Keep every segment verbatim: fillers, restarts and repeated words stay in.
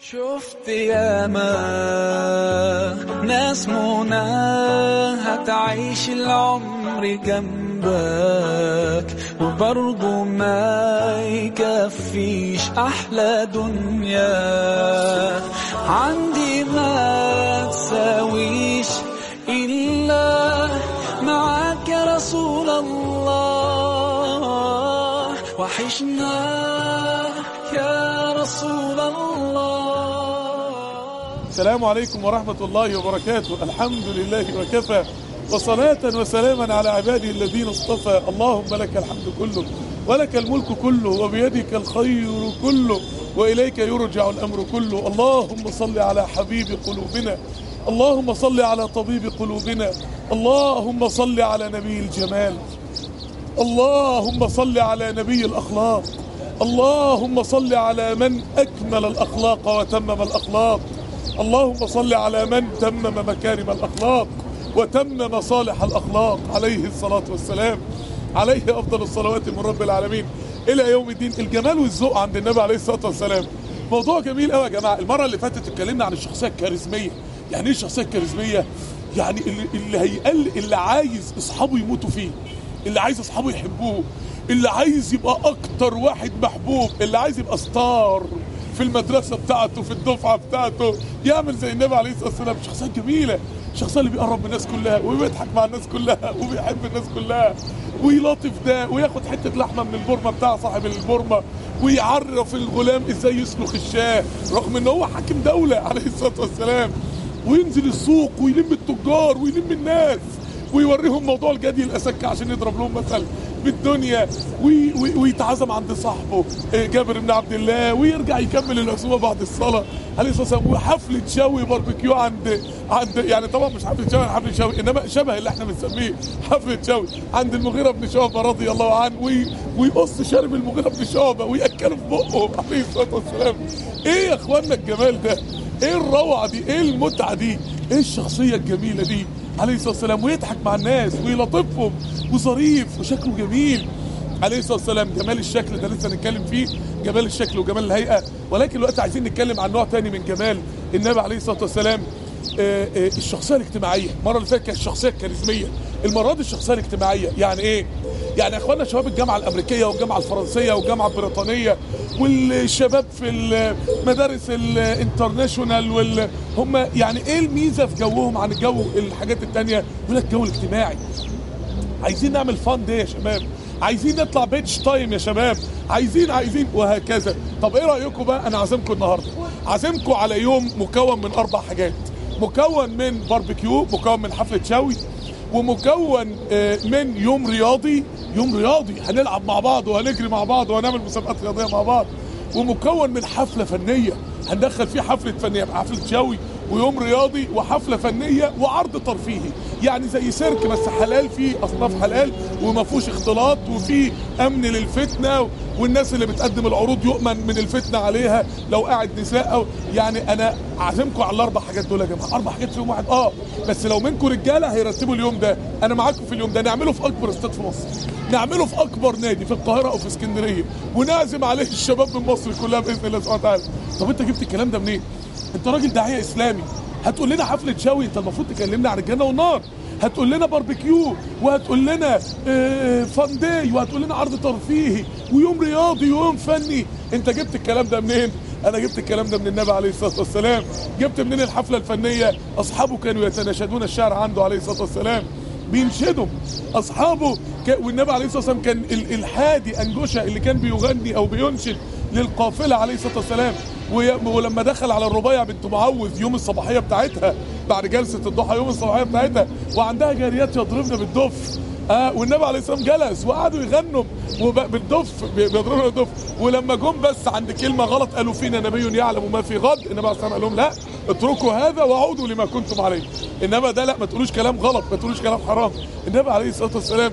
شفت ياما ناس منى هتعيش العمر جنبك وبرضه ما يكفيش أحلى دنيا عندي ما تساويش إلا معاك يا رسول الله. وحشنا يا رسول الله. السلام عليكم ورحمة الله وبركاته. الحمد لله وكفى وصلاة وسلاما على عباده الذين اصطفى. اللهم لك الحمد كله ولك الملك كله وبيدك الخير كله وإليك يرجع الأمر كله. اللهم صل على حبيب قلوبنا، اللهم صل على طبيب قلوبنا، اللهم صل على نبي الجمال، اللهم صل على نبي الأخلاق، اللهم صل على من أكمل الأخلاق وتمم الأخلاق، اللهم صل على من تمم مكارم الأخلاق وتم مصالح الأخلاق عليه الصلاة والسلام، عليه أفضل الصلوات من رب العالمين إلى يوم الدين. الجمال والذوق عند النبي عليه الصلاة والسلام موضوع جميل قوي يا جماعة. المرة اللي فاتت اتكلمنا عن الشخصية الكاريزمية. يعني ايه الشخصية الكاريزمية؟ يعني اللي, اللي هيقل اللي عايز اصحابه يموتوا فيه، اللي عايز اصحابه يحبوه، اللي عايز يبقى اكتر واحد محبوب، اللي عايز يبقى ستار في المدرسة بتاعته في الدفعة بتاعته، يعمل زي النبي عليه الصلاة والسلام. شخصية جميلة، شخصية اللي بيقرب من الناس كلها وبيضحك مع الناس كلها وبيحب الناس كلها ويلاطف ده وياخد حتة لحمة من البورمة بتاع صاحب البورمة ويعرف الغلام ازاي يسلخ الشاه رغم ان هو حاكم دولة عليه الصلاة والسلام، وينزل السوق ويلم التجار ويلم الناس ويوريهم موضوع الجدي الأسكة عشان يضرب لهم مثل بالدنيا، وي وي ويتعزم عند صاحبه جابر بن عبد الله ويرجع يكمل العزومه بعد الصلاه عليه الصلاه والسلام، وحفله شوي باربيكيو عند عند يعني طبعا مش حفله شوي حفله شوي انما شبه اللي احنا بنسميه حفله شوي عند المغيره بن شعبه رضي الله عنه، وي ويقص شارب المغيره بن شعبه وياكله في بقه عليه الصلاه والسلام. ايه يا اخوانا الجمال ده؟ ايه الروعه دي؟ ايه المتعه دي؟ ايه الشخصيه الجميله دي عليه الصلاة والسلام؟ ويضحك مع الناس ويلطفهم وظريف وشكله جميل عليه الصلاة والسلام. جمال الشكل ده لسه نتكلم فيه، جمال الشكل وجمال الهيئة، ولكن الوقت عايزين نتكلم عن نوع تاني من جمال النبي عليه الصلاة والسلام. آآ آآ الشخصية الاجتماعية. المرة اللي فاتت كانت الشخصية الكاريزمية، المرة دي الشخصية الاجتماعية. يعني ايه؟ يعني يا اخوانا شباب الجامعة الامريكية والجامعة الفرنسية والجامعة البريطانية والشباب في المدارس الانترناشونال وال هم يعني ايه الميزة في جوهم عن الجو الحاجات التانية؟ يقول لك الجو الاجتماعي. عايزين نعمل فان دي يا شباب، عايزين نطلع بيتش تايم يا شباب، عايزين عايزين وهكذا. طب ايه رأيكم بقى؟ انا عازمكم النهارده، عازمكم على يوم مكون من اربع حاجات، مكون من باربيكيو، مكون من حفلة شوي، ومكون من يوم رياضي، يوم رياضي هنلعب مع بعض وهنجري مع بعض وهنعمل مسابقات رياضية مع بعض، ومكون من حفلة فنية هندخل فيه حفلة فنية، حفلة شوي ويوم رياضي وحفلة فنية وعرض ترفيهي، يعني زي سيرك بس حلال، فيه أصناف حلال وما فيهوش اختلاط وفيه أمن للفتنة، والناس اللي بتقدم العروض يؤمن من الفتنة عليها لو قاعد نساء أو يعني. أنا عازمكم على الأربع حاجات دول يا جماعة، أربع حاجات في يوم واحد. أه بس لو منكم رجالة هيرتبوا اليوم ده، أنا معاكم في اليوم ده. نعمله في أكبر استاد في مصر، نعمله في أكبر نادي في القاهرة أو في اسكندرية، ونعزم عليه الشباب من مصر كلها بإذن الله سبحانه وتعالى. طب أنت جبت الكلام ده منين؟ أنت راجل داعية إسلامي، هتقول لنا حفلة شوي؟ انت المفروض تكلمنا عن الجنة والنار، هتقول لنا باربيكيو وهتقول لنا اه فان داي وهتقول لنا عرض ترفيهي ويوم رياضي ويوم فني. انت جبت الكلام ده منين؟ انا جبت الكلام ده من النبي عليه الصلاة والسلام. جبت منين الحفلة الفنية؟ اصحابه كانوا يتناشدون الشعر عنده عليه الصلاة والسلام، بينشدوا اصحابه ك... والنبي عليه الصلاة والسلام كان ال... الحادي انجوشة اللي كان بيغني او بينشد للقافلة عليه الصلاة والسلام. ولما دخل على الربيع بنت معوذ يوم الصباحية بتاعتها بعد جلسة الضحى يوم الصباحية بتاعتها وعندها جاريات يضربن بالدف، آه والنبي عليه الصلاة والسلام جلس وقعدوا يغنوا بالدف بيضربوا بالدف، ولما جم بس عند كلمة غلط قالوا فينا نبي يعلم ما في غد، النبي عليه الصلاة والسلام قال لهم لا اتركوا هذا وعودوا لما كنتم عليه، انما ده لا، ما تقولوش كلام غلط، ما تقولوش كلام حرام. النبي عليه الصلاة والسلام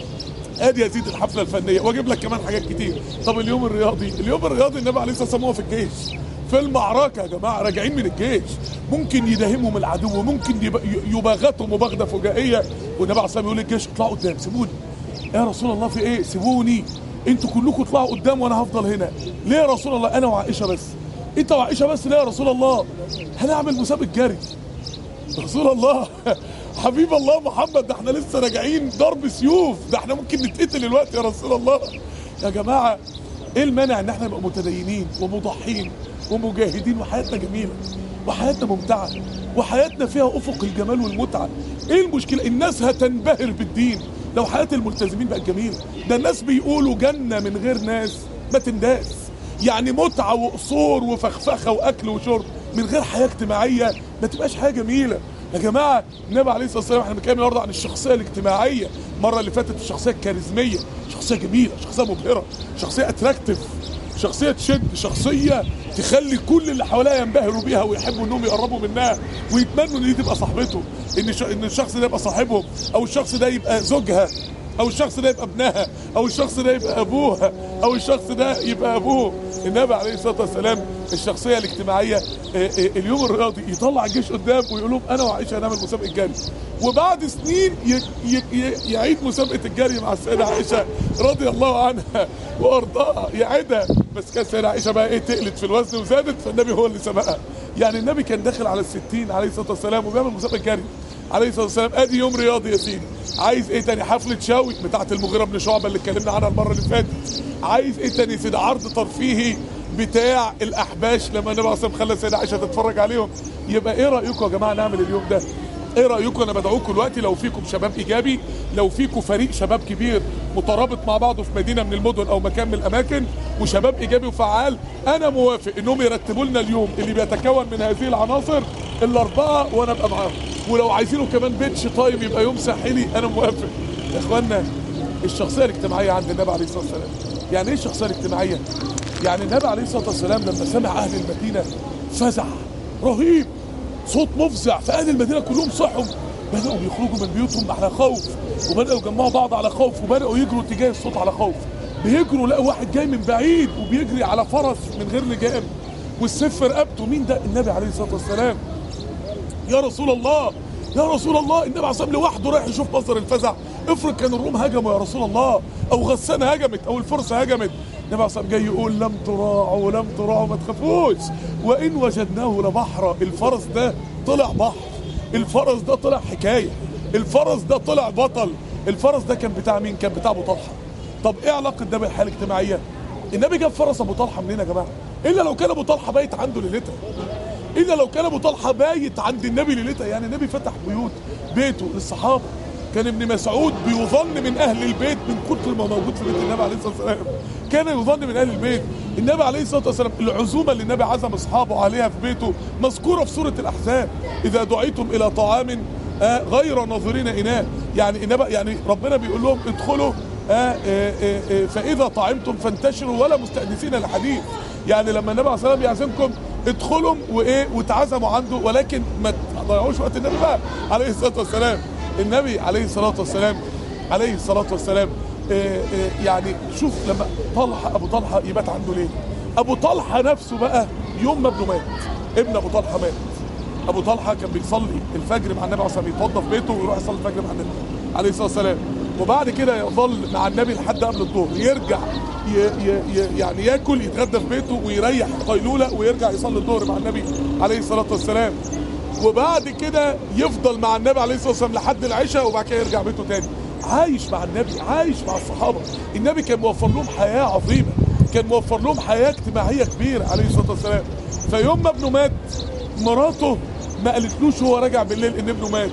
ادي يزيد الحفله الفنيه. واجيب لك كمان حاجات كتير. طب اليوم الرياضي، اليوم الرياضي النبي عليه الصلاه والسلام هو في الجيش في المعركه يا جماعه، راجعين من الجيش، ممكن يداهمهم العدو، ممكن يباغتهم مباغته فجائيه، والنبي عليه الصلاه والسلام يقول للجيش اطلعوا قدام، سيبوني يا رسول الله. في ايه؟ سيبوني انتوا كلكم اطلعوا قدام وانا هفضل هنا. ليه يا رسول الله؟ انا وعائشه بس. انت وعائشه بس ليه يا رسول الله؟ هنعمل مسابقه جري. رسول الله حبيب الله محمد، ده احنا لسه راجعين ضرب سيوف، ده احنا ممكن نتقتل الوقت يا رسول الله. يا جماعه ايه المانع ان احنا نبقى متدينين ومضحين ومجاهدين وحياتنا جميله وحياتنا ممتعه وحياتنا فيها افق الجمال والمتعه؟ ايه المشكله؟ الناس هتنبهر بالدين لو حياه الملتزمين بقت جميله. ده الناس بيقولوا جنه من غير ناس ما تنداس، يعني متعه وقصور وفخفخه واكل وشرب من غير حياه اجتماعيه ما تبقاش حاجه جميله. يا جماعه النبي عليه الصلاه والسلام، احنا بنتكلم النهارده عن الشخصيه الاجتماعيه، المره اللي فاتت الشخصيه الكاريزميه، شخصيه جميله، شخصيه مبهره، شخصيه اتراكتيف، شخصيه تشد، شخصيه تخلي كل اللي حواليها ينبهروا بيها ويحبوا انهم يقربوا منها ويتمنوا ان دي تبقى صاحبته، ان ان الشخص ده يبقى صاحبهم، او الشخص ده يبقى زوجها، او الشخص ده يبقى ابنها، او الشخص ده يبقى ابوها، او الشخص ده يبقى ابوه. النبي عليه الصلاه والسلام الشخصيه الاجتماعيه، اليوم الرياضي يطلع الجيش قدام ويقول لهم انا وعائشه هنعمل مسابقه جري، وبعد سنين يعيد مسابقه الجري مع السيده عائشه رضي الله عنها وارضاها، يعيدها. بس كانت السيده عائشه بقى ايه، تقلت في الوزن وزادت، فالنبي هو اللي سبقها. يعني النبي كان داخل على الستين عليه الصلاه والسلام وبيعمل مسابقه جري عليه الصلاه والسلام. ادي يوم رياضي يا سيدي، عايز ايه تاني؟ حفله شاوي بتاعه المغيره بن شعبه اللي اتكلمنا عنها المره اللي فاتت. عايز ايه تاني يا سيدي؟ عرض ترفيهي بتاع الاحباش لما النبي عليه الصلاه والسلام خلى السيده عائشه تتفرج عليهم. يبقى ايه رايكم يا جماعه نعمل اليوم ده؟ ايه رايكم؟ انا بدعوكم دلوقتي، لو فيكم شباب ايجابي، لو فيكم فريق شباب كبير مترابط مع بعضه في مدينه من المدن او مكان من الاماكن وشباب ايجابي وفعال، انا موافق انهم يرتبوا لنا اليوم اللي بيتكون من هذه العناصر الاربعه وانا ابقى معاهم. ولو عايزينه كمان بيتش تايم يبقى يوم ساحلي، انا موافق. يا اخوانا الشخصيه الاجتماعيه عند النبي عليه الصلاه والسلام، يعني ايه الشخصيه الاجتماعيه؟ يعني النبي عليه الصلاه والسلام لما سمع اهل المدينه فزع رهيب، صوت مفزع، فاهل المدينه كلهم صحوا، بداوا يخرجوا من بيوتهم على خوف، وبداوا يجمعوا بعض على خوف، وبداوا يجروا اتجاه الصوت على خوف. بيجروا لقوا واحد جاي من بعيد وبيجري على فرس من غير لجام والسيف في رقبته. مين ده؟ النبي عليه الصلاه والسلام. يا رسول الله يا رسول الله، النبي عليه الصلاه والسلام لوحده رايح يشوف مصدر الفزع. افرض كان الروم هجموا يا رسول الله، او غسان هجمت، او الفرس هجمت. النبي عليه الصلاه والسلام جاي يقول لم تراعوا لم تراعوا، ما تخافوش، وان وجدناه لبحر. الفرس ده طلع بحر، الفرس ده طلع حكايه، الفرس ده طلع بطل. الفرس ده كان بتاع مين؟ كان بتاع ابو طلحه. طب ايه علاقه ده بالحاله الاجتماعيه؟ النبي جاب فرس ابو طلحه منين يا جماعه؟ الا لو كان ابو طلحه بايت عنده ليلتها، الا لو كان ابو طلحه بايت عند النبي ليلتها. يعني النبي فتح بيوت بيته للصحابه. كان ابن مسعود بيظن من اهل البيت من كتر ما موجود في بيت النبي عليه الصلاه والسلام، كان يظن من اهل البيت. النبي عليه الصلاه والسلام العزومه اللي النبي عزم اصحابه عليها في بيته مذكوره في سوره الاحزاب، اذا دعيتم الى طعام آه غير ناظرين اناه. يعني النبي يعني ربنا بيقول لهم ادخلوا آه آه آه آه فاذا طعمتم فانتشروا ولا مستأنسين لحديث. يعني لما النبي عليه الصلاه والسلام يعزمكم ادخلوا وايه وتعزموا عنده، ولكن ما تضيعوش وقت النبي بقى عليه الصلاه والسلام. النبي عليه الصلاه والسلام عليه الصلاه والسلام آه آه يعني شوف لما طلحه ابو طلحه يبات عنده ليه؟ ابو طلحه نفسه بقى يوم ما ابنه مات، ابن ابو طلحه مات. ابو طلحه كان بيصلي الفجر مع النبي عليه الصلاه والسلام، يتوضى في بيته ويروح يصلي الفجر مع النبي عليه الصلاه والسلام، وبعد كده يظل مع النبي لحد قبل الظهر، يرجع ي ي يعني ياكل يتغدى في بيته ويريح قيلوله ويرجع يصلي الظهر مع النبي عليه الصلاه والسلام، وبعد كده يفضل مع النبي عليه الصلاه والسلام لحد العشاء، وبعد كده يرجع بيته تاني. عايش مع النبي، عايش مع الصحابه. النبي كان موفر لهم حياه عظيمه، كان موفر لهم حياه اجتماعيه كبيره عليه الصلاه والسلام. فيوم ما ابنه مات مراته ما قالتلوش هو راجع بالليل ان ابنه مات،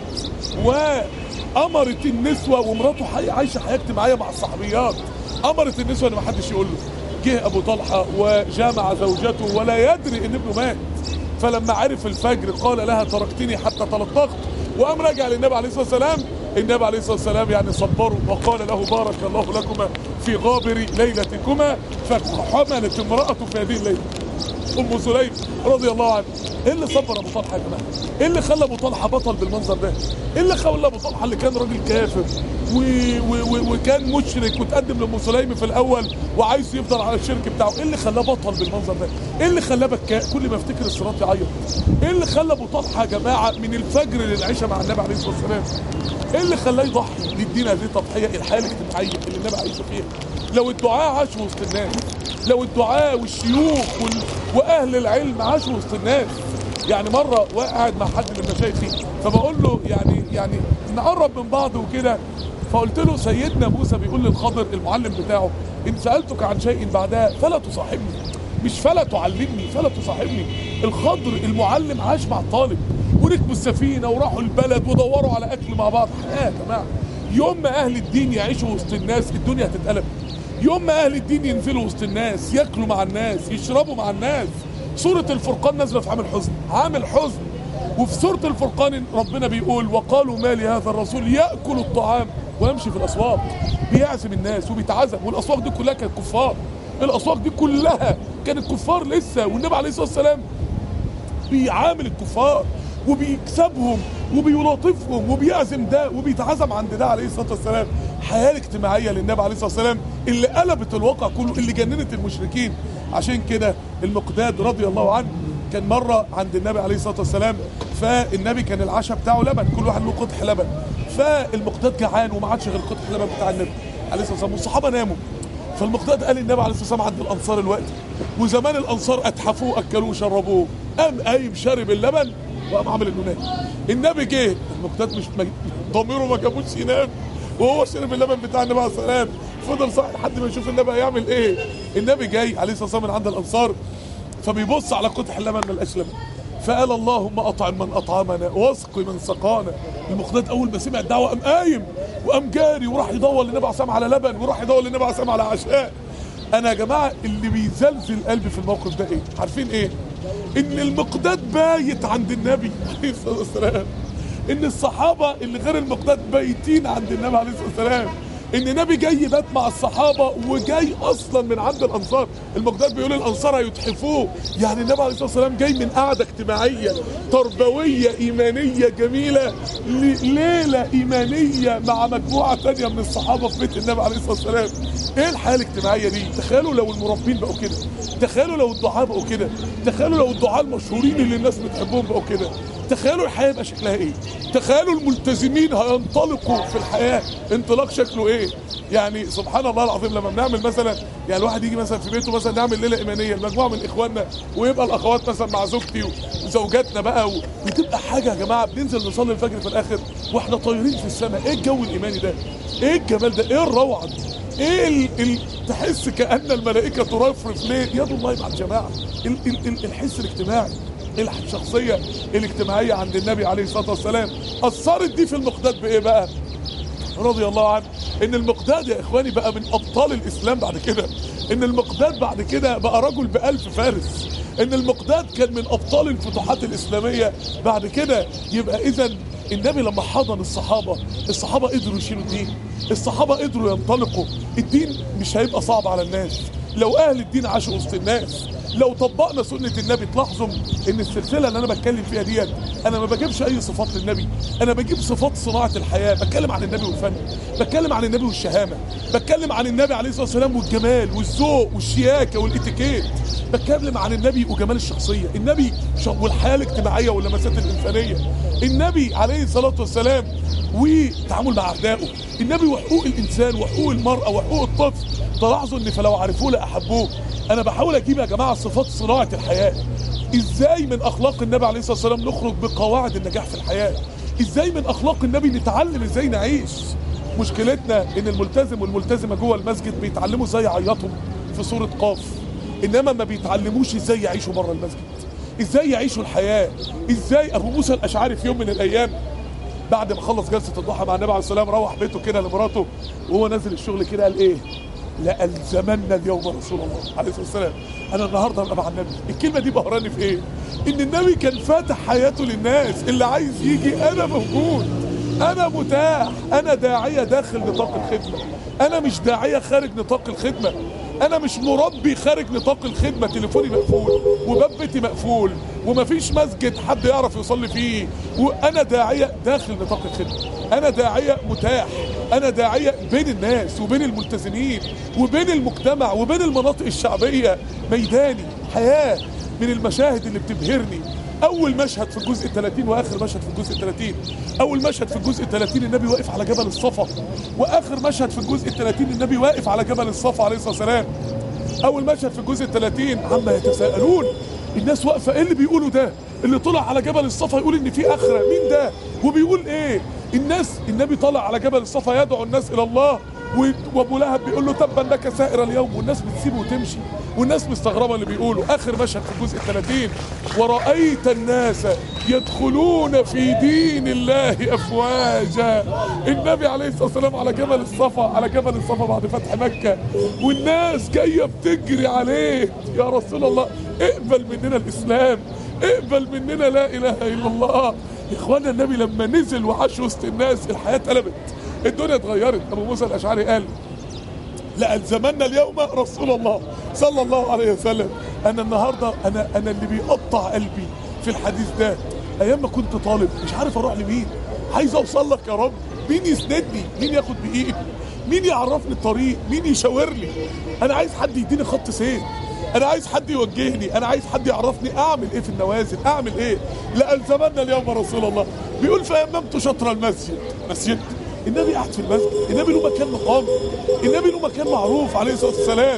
وامرت النسوه، ومراته عايشه حياه اجتماعيه مع الصحابيات، امرت النسوه ان ما حدش يقول له. جه ابو طلحه وجامع زوجته ولا يدري ان ابنه مات، فلما عرف الفجر قال لها تركتني حتى تلطخت، وقام راجع للنبي عليه الصلاه والسلام. النبي عليه الصلاه والسلام يعني صبره وقال له بارك الله لكما في غابر ليلتكما، فحملت امراته في هذه الليله ام سليم رضي الله عنها. ايه اللي صبر ابو طلحه يا جماعه؟ ايه اللي خلى ابو طلحه بطل بالمنظر ده؟ ايه اللي خلى ابو طلحه اللي كان راجل كافر و... و... و... وكان مشرك وتقدم لام سليم في الاول وعايز يفضل على الشرك بتاعه، ايه اللي خلاه بطل بالمنظر ده؟ ايه اللي خلاه بكاء كل ما افتكر الصراط يعيط؟ ايه اللي خلى ابو طلحه يا جماعه من الفجر للعشاء مع النبي عليه الصلاه والسلام؟ ايه اللي خلاه يضحي للدين هذه التضحيه الحياه الاجتماعيه اللي النبي عايشه فيها؟ لو الدعاء عاش وسط الناس، لو الدعاء والشيوخ وال... واهل العلم عاشوا وسط الناس. يعني مره قاعد مع حد من مشايخي فبقول له يعني يعني نقرب من بعض وكده، فقلت له سيدنا موسى بيقول للخضر المعلم بتاعه ان سالتك عن شيء بعدها فلا تصاحبني، مش فلا تعلمني، فلا تصاحبني. الخضر المعلم عاش مع الطالب وركبوا السفينه وراحوا البلد ودوروا على اكل مع بعض. يا جماعه يوم ما اهل الدين يعيشوا وسط الناس الدنيا هتتقلب. يوم ما اهل الدين ينزلوا وسط الناس ياكلوا مع الناس يشربوا مع الناس. سوره الفرقان نازله في عام حزن، عام حزن. وفي سوره الفرقان ربنا بيقول وقالوا ما لهذا الرسول ياكل الطعام ويمشي في الاسواق، بيعزم الناس وبيتعزم. والاسواق دي كلها كانت كفار، الاسواق دي كلها كانت كفار لسه، والنبي عليه الصلاه والسلام بيعامل الكفار وبيكسبهم وبيلاطفهم وبيعزم ده وبيتعزم عند ده عليه الصلاه والسلام. حياه اجتماعيه للنبي عليه الصلاه والسلام اللي قلبت الواقع كله، اللي جننت المشركين. عشان كده المقداد رضي الله عنه كان مره عند النبي عليه الصلاه والسلام، فالنبي كان العشاء بتاعه لبن، كل واحد له قدح لبن. فالمقداد جعان وما عادش غير قدح اللبن بتاع النبي عليه الصلاه والسلام، والصحابه ناموا. فالمقداد قال النبي عليه الصلاه والسلام عند الانصار الوقت، وزمان الانصار اتحفوه اكلوه وشربوه، قام قايم شارب اللبن وقام عامل انه نام. النبي جه، المقداد مش ضميره ما جابوش ينام وهو شرب اللبن بتاع النبي عليه الصلاه والسلام، فضل صاحي لحد ما يشوف النبي هيعمل ايه. النبي جاي عليه الصلاه والسلام من عند الانصار، فبيبص على قدح اللبن ما لقاش لبن، فقال اللهم اطعم من اطعمنا واسق من سقانا. المقداد اول ما سمع الدعوه قام قايم وقام جاري وراح يدور للنبي عليه الصلاه والسلام على لبن، وراح يدور للنبي عليه الصلاه والسلام على عشاء. انا يا جماعه اللي بيزلزل قلبي في الموقف ده ايه؟ عارفين ايه؟ ان المقداد بايت عند النبي عليه الصلاه والسلام، ان الصحابه اللي غير المقداد بايتين عند النبي عليه الصلاه والسلام، ان النبي جاي يبات مع الصحابه وجاي اصلا من عند الانصار. المقداد بيقول الانصار هيتحفوه، يعني النبي عليه الصلاه والسلام جاي من قعده اجتماعيه تربويه ايمانيه جميله لليله ايمانيه مع مجموعه ثانيه من الصحابه في بيت النبي عليه الصلاه والسلام. ايه الحياه الاجتماعيه دي؟ تخيلوا لو المربين بقوا كده، تخيلوا لو الدعاء بقوا كده، تخيلوا لو الدعاء المشهورين اللي الناس بتحبهم بقوا كده، تخيلوا الحياه يبقى شكلها ايه؟ تخيلوا الملتزمين هينطلقوا في الحياه انطلاق شكله ايه؟ يعني سبحان الله العظيم لما بنعمل مثلا، يعني الواحد يجي مثلا في بيته مثلا نعمل ليله ايمانيه لمجموعه من اخواننا، ويبقى الاخوات مثلا مع زوجتي وزوجاتنا بقى، وتبقى حاجه يا جماعه بننزل نصلي الفجر في الاخر واحنا طايرين في السماء. ايه الجو الايماني ده؟ ايه الجمال ده؟ ايه الروعه دي؟ ايه ال... ال... تحس كأن الملائكة ترفرف ليه يد الله مع الجماعة. ال... ال... ال... الحس الاجتماعي، الشخصية الاجتماعية عند النبي عليه الصلاة والسلام أثرت دي في المقداد بإيه بقى؟ رضي الله عنه. إن المقداد يا إخواني بقى من أبطال الإسلام بعد كده، إن المقداد بعد كده بقى رجل بألف فارس، إن المقداد كان من أبطال الفتوحات الإسلامية بعد كده. يبقى إذا النبي لما حضن الصحابة، الصحابة قدروا يشيلوا الدين، الصحابة قدروا ينطلقوا. الدين مش هيبقى صعب على الناس لو أهل الدين عاشوا وسط الناس، لو طبقنا سنة النبي. تلاحظوا ان السلسلة اللي انا بتكلم فيها ديت انا ما بجيبش اي صفات للنبي، انا بجيب صفات صناعة الحياة. بتكلم عن النبي والفن، بتكلم عن النبي والشهامة، بتكلم عن النبي عليه الصلاة والسلام والجمال والذوق والشياكة والاتيكيت، بتكلم عن النبي وجمال الشخصية، النبي والحياة الاجتماعية واللمسات الإنسانية، النبي عليه الصلاة والسلام وتعامل مع أعدائه، النبي وحقوق الإنسان وحقوق المرأة وحقوق الطفل. تلاحظوا ان فلو عرفوه لأحبوه. انا بحاول اجيب يا جماعة صفات صناعة الحياة، ازاي من اخلاق النبي عليه الصلاة والسلام نخرج بقواعد النجاح في الحياة، ازاي من اخلاق النبي نتعلم ازاي نعيش. مشكلتنا ان الملتزم والملتزمة جوه المسجد بيتعلموا ازاي يعيطوا في سورة قاف، انما ما بيتعلموش ازاي يعيشوا بره المسجد، ازاي يعيشوا الحياة. ازاي ابو موسى الاشعري في يوم من الايام بعد ما خلص جلسة الضحى مع النبي عليه الصلاة والسلام روح بيته كده لمراته وهو نازل الشغل كده قال ايه؟ لألزمنا اليوم رسول الله عليه الصلاة والسلام، انا النهارده هبقى مع النبي. الكلمة دي بهراني في ايه؟ ان النبي كان فاتح حياته للناس، اللي عايز يجي انا موجود، انا متاح، انا داعية داخل نطاق الخدمة، انا مش داعية خارج نطاق الخدمة، انا مش مربي خارج نطاق الخدمة. تليفوني مقفول وباب بيتي مقفول ومفيش مسجد حد يعرف يصلي فيه، وانا داعية داخل نطاق الخدمة، انا داعية متاح، انا داعية بين الناس وبين الملتزمين وبين المجتمع وبين المناطق الشعبية. ميداني حياة. من المشاهد اللي بتبهرني اول مشهد في الجزء الثلاثين واخر مشهد في الجزء الثلاثين. اول مشهد في الجزء الثلاثين النبي واقف على جبل الصفا، واخر مشهد في الجزء الثلاثين النبي واقف على جبل الصفا عليه الصلاة والسلام. اول مشهد في الجزء الثلاثين عما يتساءلون، الناس واقفه ايه اللي بيقولوا ده؟ اللي طلع على جبل الصفا يقول ان في اخره، مين ده وبيقول ايه؟ الناس النبي طلع على جبل الصفا يدعو الناس الى الله، وابو لهب بيقول له تبا لك سائر اليوم، والناس بتسيبه وتمشي والناس مستغربه اللي بيقوله. اخر مشهد في الجزء الثلاثين ورأيت الناس يدخلون في دين الله افواجا. النبي عليه الصلاه والسلام على جبل الصفا، على جبل الصفا بعد فتح مكه، والناس جايه بتجري عليه، يا رسول الله اقبل مننا الاسلام، اقبل مننا لا اله الا الله. يا اخوانا النبي لما نزل وعاش وسط الناس الحياه اتقلبت، الدنيا اتغيرت. ابو موسى الاشعري قال لألزمنا اليوم رسول الله صلى الله عليه وسلم. انا النهارده انا انا اللي بيقطع قلبي في الحديث ده، ايام ما كنت طالب مش عارف اروح لمين، عايز اوصل لك يا رب، مين يسندني، مين ياخد بايدي، مين يعرفني الطريق، مين يشاور لي. انا عايز حد يديني خط سير، انا عايز حد يوجهني، انا عايز حد يعرفني اعمل ايه في النوازل، اعمل ايه. لألزمنا اليوم رسول الله. بيقول فيممت شطر المسجد، مسجد النبي قاعد في المسجد، النبي له مكان مقام، النبي له مكان معروف عليه الصلاه والسلام.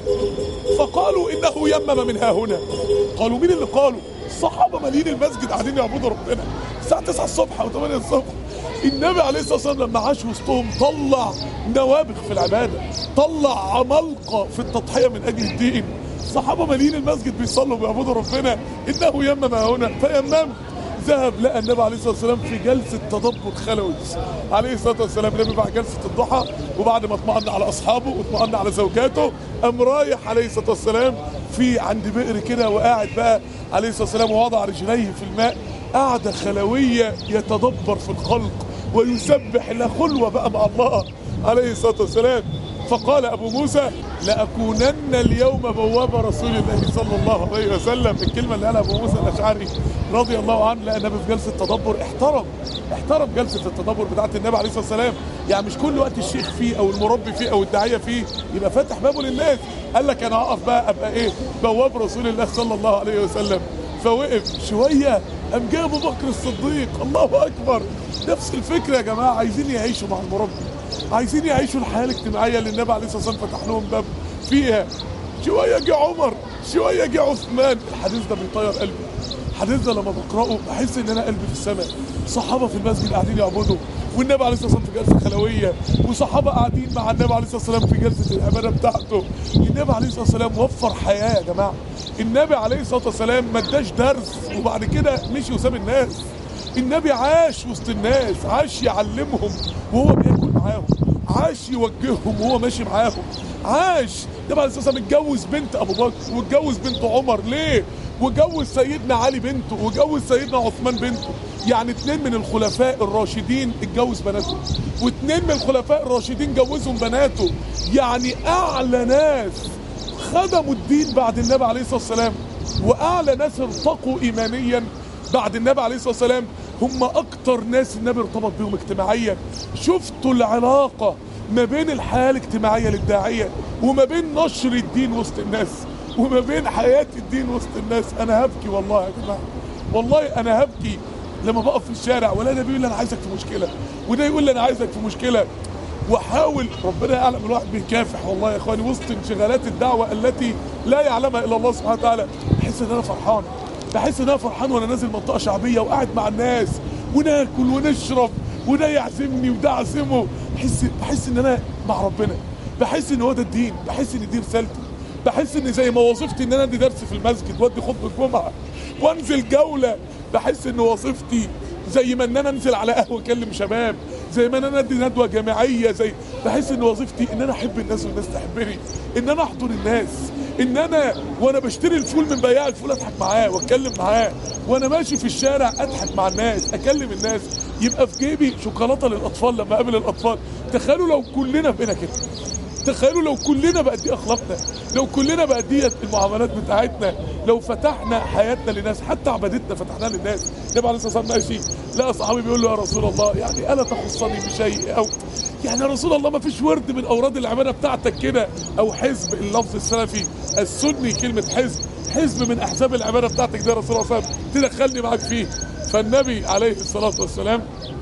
فقالوا انه يمم من ها هنا. قالوا مين اللي قالوا؟ الصحابه مالين المسجد قاعدين يعبدوا ربنا الساعه تسعة الصبح او ثمانية الصبح. النبي عليه الصلاه والسلام لما عاش وسطهم طلع نوابغ في العباده، طلع عمالقه في التضحيه من اجل الدين. الصحابه مالين المسجد بيصلوا بيعبدوا ربنا، انه يمم ها هنا. فيممت، ذهب لقى النبي عليه الصلاه والسلام في جلسه تدبر خلوي عليه الصلاه والسلام. النبي بعد جلسه الضحى وبعد ما اطمأن على اصحابه واطمأن على زوجاته، قام رايح عليه الصلاه والسلام في عند بئر كده، وقاعد بقى عليه الصلاه والسلام ووضع رجليه في الماء، قعده خلويه يتدبر في الخلق ويسبح الله، خلوه بقى مع الله عليه الصلاه والسلام. فقال ابو موسى لأكونن اليوم بواب رسول الله صلى الله عليه وسلم. الكلمه اللي قالها ابو موسى الاشعري رضي الله عنه، لأن النبي في جلسه تدبر احترم احترم جلسه التدبر بتاعت النبي عليه الصلاه والسلام. يعني مش كل وقت الشيخ فيه او المربي فيه او الداعيه فيه يبقى فاتح بابه للناس. قال لك انا هقف بقى ابقى ايه؟ بواب رسول الله صلى الله عليه وسلم. فوقف شويه قام جه ابو بكر الصديق، الله اكبر. نفس الفكره يا جماعه، عايزين يعيشوا مع المربي، عايزين يعيشوا الحياه الاجتماعيه اللي النبي عليه الصلاه والسلام فتح لهم باب فيها. شويه جه عمر، شويه جه عثمان. الحديث ده بيطير قلبي، الحديث ده لما بقراه بحس ان انا قلبي في السماء. صحابه في المسجد قاعدين يعبدوا، والنبي عليه الصلاه والسلام في جلسه خلويه، وصحابه قاعدين مع النبي عليه الصلاه والسلام في جلسه العباده بتاعته. النبي عليه الصلاه والسلام وفر حياه يا جماعه. النبي عليه الصلاه والسلام ما اداش درس وبعد كده مشي وساب الناس. النبي عاش وسط الناس، عاش يعلمهم وهو بياكل معاهم، عاش يوجههم وهو ماشي معاهم، عاش. النبي عليه الصلاه والسلام اتجوز بنت ابو بكر واتجوز بنت عمر، ليه؟ وجوز سيدنا علي بنته وجوز سيدنا عثمان بنته. يعني اتنين من الخلفاء الراشدين اتجوز بناته، واتنين من الخلفاء الراشدين جوزهم بناته. يعني اعلى ناس خدموا الدين بعد النبي عليه الصلاه والسلام، واعلى ناس ارتقوا ايمانيا بعد النبي عليه الصلاه والسلام هم اكتر ناس النبي ارتبط بهم اجتماعيا. شفتوا العلاقه ما بين الحياه الاجتماعيه للداعيه وما بين نشر الدين وسط الناس وما بين حياه الدين وسط الناس. انا هبكي والله يا جماعه، والله انا هبكي لما بقف في الشارع ولا ده بيقول لي انا عايزك في مشكله وده يقول لي انا عايزك في مشكله، واحاول ربنا يعلم الواحد بيكافح والله يا اخواني وسط انشغالات الدعوه التي لا يعلمها الا الله سبحانه وتعالى. بحس ان انا فرحان، بحس ان انا فرحان وانا نازل منطقه شعبيه وقاعد مع الناس وناكل ونشرب وده يعزمني وده اعزمه. بحس بحس ان انا مع ربنا، بحس ان هو ده الدين، بحس ان دي رسالتي، بحس ان زي ما وظيفتي ان انا ادي درس في المسجد وادي خطبه جمعه وانزل جوله، بحس ان وظيفتي زي ما ان انا انزل على قهوه اكلم شباب، زي ما انا ادي ندوه جامعيه، زي بحس ان وظيفتي ان انا احب الناس والناس تحبني، ان انا احضن الناس، ان انا وانا بشتري الفول من بياع الفول اضحك معاه واتكلم معاه، وانا ماشي في الشارع اضحك مع الناس اكلم الناس، يبقى في جيبي شوكولاته للاطفال لما اقابل الاطفال. تخيلوا لو كلنا بقينا كده، تخيلوا لو كلنا بقت دي اخلاقنا، لو كلنا بقت دي المعاملات بتاعتنا، لو فتحنا حياتنا للناس، حتى عبادتنا فتحناها للناس. النبي عليه الصلاه والسلام ماشي لقى صحابي بيقول له يا رسول الله يعني الا تخصني بشيء، او يعني يا رسول الله ما فيش ورد من اوراد العباده بتاعتك كده، او حزب، اللفظ السلفي السني كلمه حزب، حزب من احزاب العباده بتاعتك ده يا رسول الله صلى الله عليه وسلم تدخلني معاك فيه. فالنبي عليه الصلاه والسلام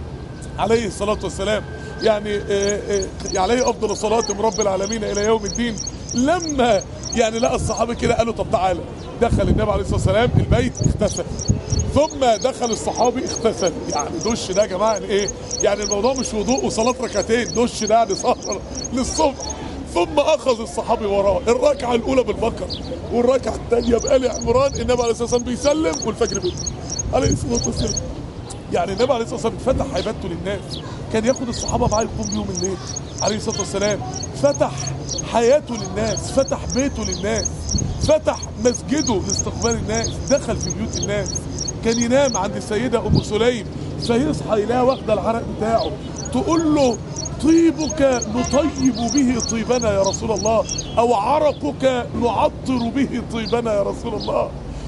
عليه الصلاه والسلام يعني عليه افضل الصلاه من رب العالمين الى يوم الدين لما يعني لقى الصحابة كده قالوا طب تعالى، دخل النبي عليه الصلاة والسلام البيت اغتسل، ثم دخل الصحابي اغتسل. يعني دش ده يا جماعة يعني ايه؟ يعني الموضوع مش وضوء وصلاة ركعتين، دش ده يعني سهر للصبح. ثم اخذ الصحابي وراه الركعة الاولى بالبقرة والركعة الثانية بآل عمران، النبي عليه الصلاة والسلام بيسلم والفجر بيدخل عليه الصلاة والسلام. يعني النبي عليه الصلاة والسلام فتح عبادته للناس، كان ياخد الصحابة معاه يقوم بيهم الليل عليه الصلاة والسلام، فتح حياته للناس، فتح بيته للناس، فتح مسجده لاستقبال الناس، دخل في بيوت الناس. كان ينام عند السيدة أم سليم فيصحى يلاقيها واخدة العرق بتاعه، تقول له طيبك نطيب به طيبنا يا رسول الله، أو عرقك نعطر به طيبنا يا رسول الله،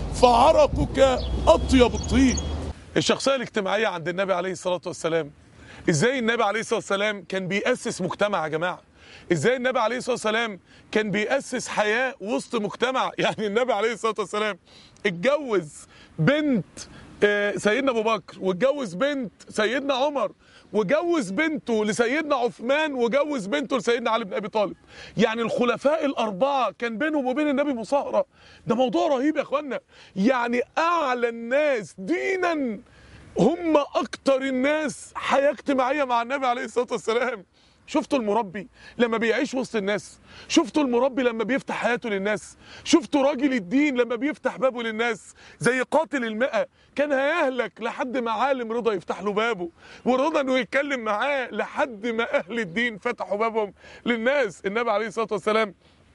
فعرقك أطيب الطيب. الشخصية الاجتماعية عند النبي عليه الصلاة والسلام، ازاي النبي عليه الصلاة والسلام كان بيأسس مجتمع يا جماعة، ازاي النبي عليه الصلاة والسلام كان بيأسس حياة وسط مجتمع. يعني النبي عليه الصلاة والسلام اتجوز بنت سيدنا ابو بكر، واتجوز بنت سيدنا عمر، وجوز بنته لسيدنا عثمان، وجوز بنته لسيدنا علي بن ابي طالب. يعني الخلفاء الاربعه كان بينهم وبين النبي مصاهره. ده موضوع رهيب يا اخوانا. يعني اعلى الناس دينا هم اكتر الناس حياه اجتماعيه مع النبي عليه الصلاه والسلام. شفتوا المربي لما بيعيش وسط الناس؟ شفتوا المربي لما بيفتح حياته للناس؟ شفتوا راجل الدين لما بيفتح بابه للناس؟ زي قاتل المئة كان هيهلك لحد ما عالم رضا يفتح له بابه، ورضا انه يتكلم معاه لحد ما اهل الدين فتحوا بابهم للناس. النبي عليه الصلاة والسلام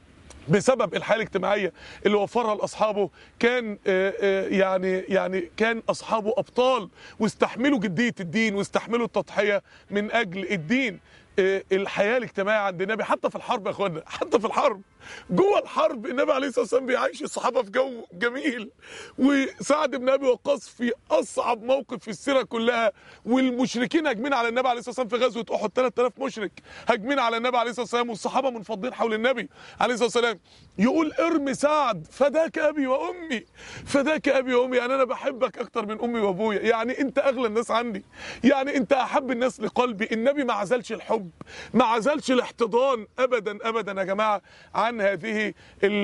بسبب الحياه الاجتماعيه اللي وفرها لاصحابه كان يعني يعني كان اصحابه ابطال، واستحملوا جديه الدين واستحملوا التضحيه من اجل الدين. الحياه الاجتماعيه عند النبي حتى في الحرب يا اخوانا، حتى في الحرب، جوه الحرب النبي عليه الصلاه والسلام بيعيش الصحابه في جو جميل. وسعد بن ابي وقاص في اصعب موقف في السيره كلها، والمشركين هاجمين على النبي عليه الصلاه والسلام في غزوه احد، ثلاثة آلاف مشرك هاجمين على النبي عليه الصلاه والسلام، والصحابه منفضين حول النبي عليه الصلاه والسلام. يقول ارمي سعد فداك ابي وامي، فداك ابي وامي، يعني انا بحبك اكتر من امي وابويا، يعني انت اغلى الناس عندي، يعني انت احب الناس لقلبي. النبي ما عزلش الحب، ما عزلش الاحتضان ابدا ابدا يا جماعه عن هذه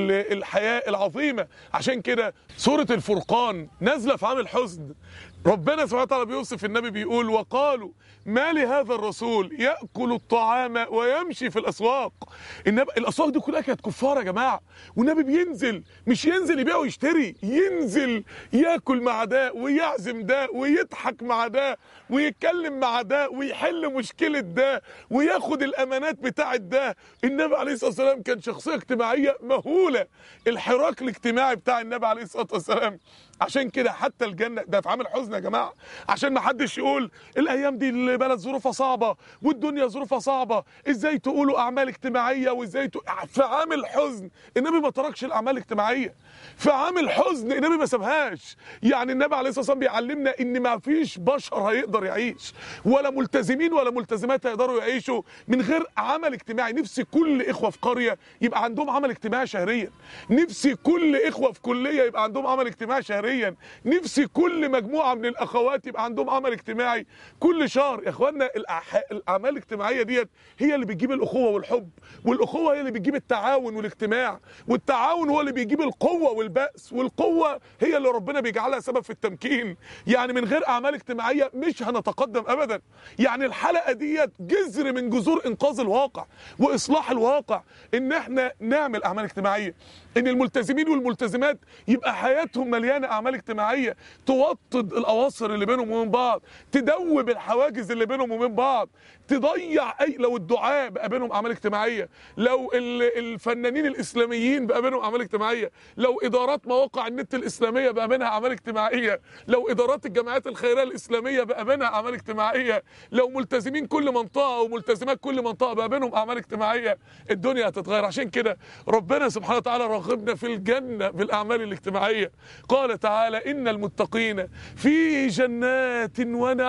الحياه العظيمه. عشان كده سوره الفرقان نازله في عام الحزن. ربنا سبحانه وتعالى بيوصف النبي بيقول وقالوا ما لهذا الرسول ياكل الطعام ويمشي في الاسواق. النبي الاسواق دي كلها كانت كفار يا جماعه، والنبي بينزل، مش ينزل يبيع ويشتري، ينزل ياكل مع ده ويعزم ده ويضحك مع ده ويتكلم مع ده ويحل مشكله ده وياخد الامانات بتاعه ده. النبي عليه الصلاه والسلام كان شخصيه اجتماعيه مهوله. الحراك الاجتماعي بتاع النبي عليه الصلاه والسلام. عشان كده حتى الجنه ده في عام الحزن يا جماعه، عشان ما حدش يقول الايام دي البلد ظروفها صعبه والدنيا ظروفها صعبه، ازاي تقولوا اعمال اجتماعيه وازاي ت... في عام الحزن النبي ما تركش الاعمال الاجتماعيه. في عام الحزن النبي ما سابهاش. يعني النبي عليه الصلاه والسلام بيعلمنا ان ما فيش بشر هيقدر يعيش، ولا ملتزمين ولا ملتزمات هيقدروا يعيشوا من غير عمل اجتماعي. نفسي كل اخوه في قريه يبقى عندهم عمل اجتماعي شهريا، نفسي كل اخوه في كليه يبقى عندهم عمل اجتماعي شهريا، نفسي كل مجموعه من الاخوات يبقى عندهم عمل اجتماعي كل شهر. يا اخوانا الاعمال الاجتماعيه ديت هي اللي بتجيب الاخوه والحب، والاخوه هي اللي بتجيب التعاون والاجتماع، والتعاون هو اللي بيجيب القوه والبأس، والقوه هي اللي ربنا بيجعلها سبب في التمكين. يعني من غير اعمال اجتماعيه مش هنتقدم ابدا. يعني الحلقه ديت جذر من جذور انقاذ الواقع واصلاح الواقع، ان احنا نعمل اعمال اجتماعيه، ان الملتزمين والملتزمات يبقى حياتهم مليانه اعمال اجتماعيه توطد الاواصر اللي بينهم وبين بعض، تدوب الحواجز اللي بينهم وبين بعض، تضيع اي لو الدعاء بقى بينهم اعمال اجتماعيه، لو الفنانين الاسلاميين بقى بينهم اعمال اجتماعيه، لو ادارات مواقع النت الاسلاميه بقى بينها اعمال اجتماعيه، لو ادارات الجمعيات الخيريه الاسلاميه بقى بينها اعمال اجتماعيه، لو ملتزمين كل منطقه وملتزمات كل منطقه بقى بينهم اعمال اجتماعيه، الدنيا هتتغير. عشان كده ربنا سبحانه وتعالى رغبنا في الجنه بالاعمال الاجتماعيه. قال تعالى ان المتقين في جنات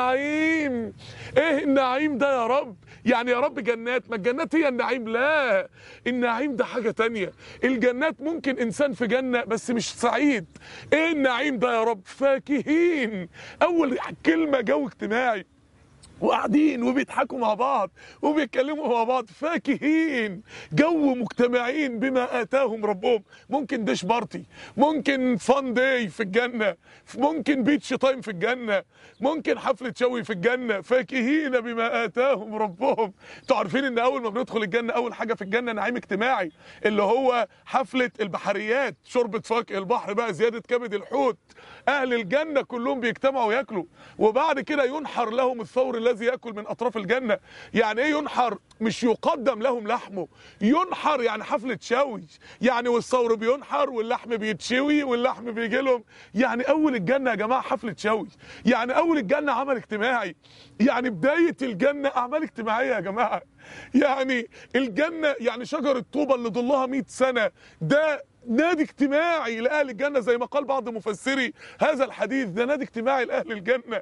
ونعيم. ايه النعيم ده يا رب؟ يعني يا رب جنات، ما الجنات هي النعيم؟ لا، النعيم ده حاجه تانية. الجنات ممكن انسان في جنه بس مش سعيد. ايه النعيم ده يا رب؟ فاكهين. اول كلمه جو اجتماعي. وقاعدين وبيضحكوا مع بعض وبيتكلموا مع بعض فاكهين، جو مجتمعين بما آتاهم ربهم. ممكن ديش بارتي، ممكن فان داي في الجنة، ممكن بيتش تايم في الجنة، ممكن حفلة شوي في الجنة، فاكهين بما آتاهم ربهم. انتوا عارفين ان اول ما بندخل الجنة اول حاجة في الجنة نعيم اجتماعي، اللي هو حفلة البحريات، شوربة فواكه البحر بقى، زيادة كبد الحوت. اهل الجنة كلهم بيجتمعوا ياكلوا، وبعد كده ينحر لهم الثور الذي يأكل من أطراف الجنة. يعني إيه ينحر؟ مش يقدم لهم لحمه، ينحر يعني حفلة شوي، يعني والثور بينحر واللحم بيتشوي واللحم بيجي لهم. يعني أول الجنة يا جماعة حفلة شوي، يعني أول الجنة عمل اجتماعي، يعني بداية الجنة أعمال اجتماعية يا جماعة. يعني الجنة يعني شجرة طوبة اللي ظلها مئة سنة، ده نادي اجتماعي لأهل الجنة، زي ما قال بعض مفسري هذا الحديث، ده نادي اجتماعي لأهل الجنة.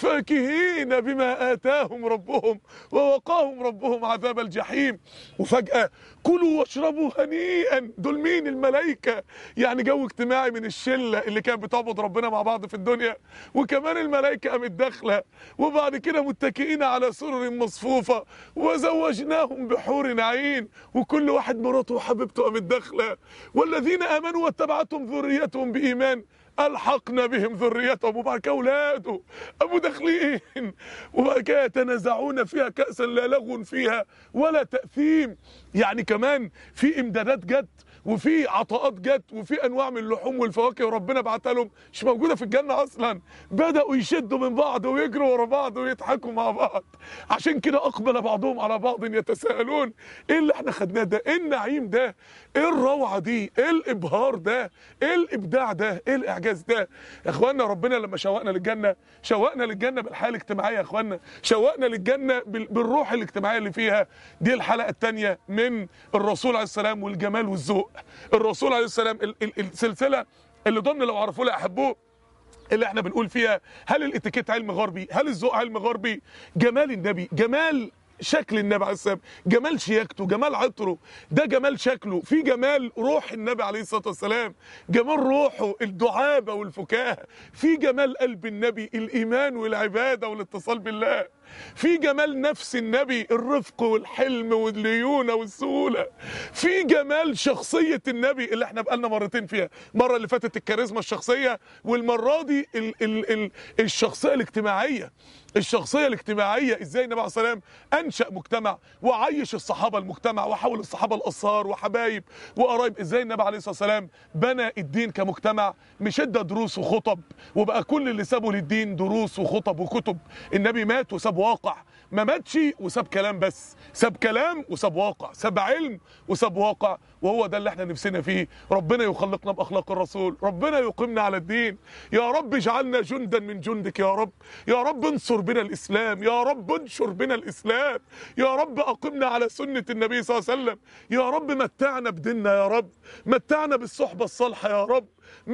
فاكهين بما آتاهم ربهم ووقاهم ربهم عذاب الجحيم. وفجأة كلوا واشربوا هنيئا، دول مين؟ الملائكة. يعني جو اجتماعي من الشلة اللي كانت بتعبد ربنا مع بعض في الدنيا، وكمان الملائكة قامت داخلة، وبعد كده متكئين على سرر مصفوفة وزوجناهم بحور عين، وكل واحد مراته وحبيبته قامت داخلة. والذين آمنوا واتبعتهم ذريتهم بإيمان ألحقنا بهم ذريتهم، وبعد كده أولاده أبو داخلين، وبعد كده يتنازعون فيها كأسا لا لغو فيها ولا تأثيم. يعني كمان في إمدادات جت، وفي عطاءات جت، وفي انواع من اللحوم والفواكه وربنا بعتها لهم مش موجوده في الجنه اصلا. بداوا يشدوا من بعض ويجروا ورا بعض ويضحكوا مع بعض. عشان كده اقبل بعضهم على بعض يتساءلون، ايه اللي احنا خدناه ده؟ ايه النعيم ده؟ ايه الروعه دي؟ ايه الابهار ده؟ ايه الابداع ده؟ ايه الاعجاز ده؟ يا اخوانا ربنا لما شوقنا للجنه شوقنا للجنه بالحياه الاجتماعيه. يا اخوانا شوقنا للجنه بالروح الاجتماعيه اللي فيها. دي الحلقه الثانيه من الرسول عليه السلام والجمال والذوق. الرسول عليه السلام السلسله اللي ضمن لو عرفوا لا احبوه، اللي احنا بنقول فيها هل الاتيكيت علم غربي؟ هل الذوق علم غربي؟ جمال النبي، جمال شكل النبي عليه السلام، جمال شياكته، جمال عطره، ده جمال شكله. في جمال روح النبي عليه الصلاه والسلام، جمال روحه الدعابه والفكاهه. في جمال قلب النبي الايمان والعباده والاتصال بالله. في جمال نفس النبي الرفق والحلم والليونه والسهوله. في جمال شخصيه النبي اللي احنا بقالنا مرتين فيها، المره اللي فاتت الكاريزما الشخصيه، والمره دي ال ال ال الشخصيه الاجتماعيه. الشخصيه الاجتماعيه ازاي النبي عليه الصلاه والسلام انشا مجتمع وعيش الصحابه المجتمع وحول الصحابه الاصهار وحبايب وقرايب. ازاي النبي عليه الصلاه والسلام بنى الدين كمجتمع، مش ادى دروس وخطب وبقى كل اللي سابه للدين دروس وخطب وكتب. النبي مات وساب واقع، ما ماتش وساب كلام بس، ساب كلام وساب واقع، ساب علم وساب واقع. وهو ده اللي احنا نفسنا فيه. ربنا يخلقنا باخلاق الرسول، ربنا يقيمنا على الدين. يا رب اجعلنا جندا من جندك يا رب. يا رب انصر بنا الاسلام، يا رب انشر بنا الاسلام، يا رب اقمنا على سنه النبي صلى الله عليه وسلم. يا رب متعنا بديننا، يا رب متعنا بالصحبه الصالحه، يا رب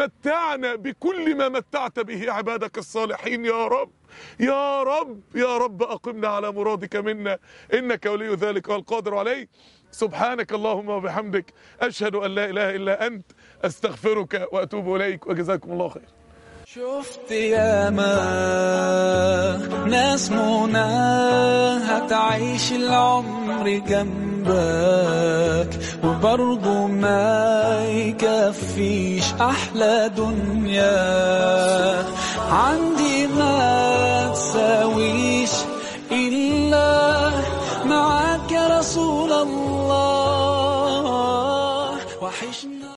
متعنا بكل ما متعت به عبادك الصالحين يا رب. يا رب يا رب أقمنا على مرادك منا، إنك ولي ذلك والقادر عليه. سبحانك اللهم وبحمدك، أشهد أن لا إله إلا أنت، أستغفرك وأتوب إليك، وجزاكم الله خير. شفت ياما ناس مناها تعيش العمر جنبك، وبرضه ما يكفيش أحلى دنيا عندي ما تساويش إلا معاك يا رسول الله. وحشني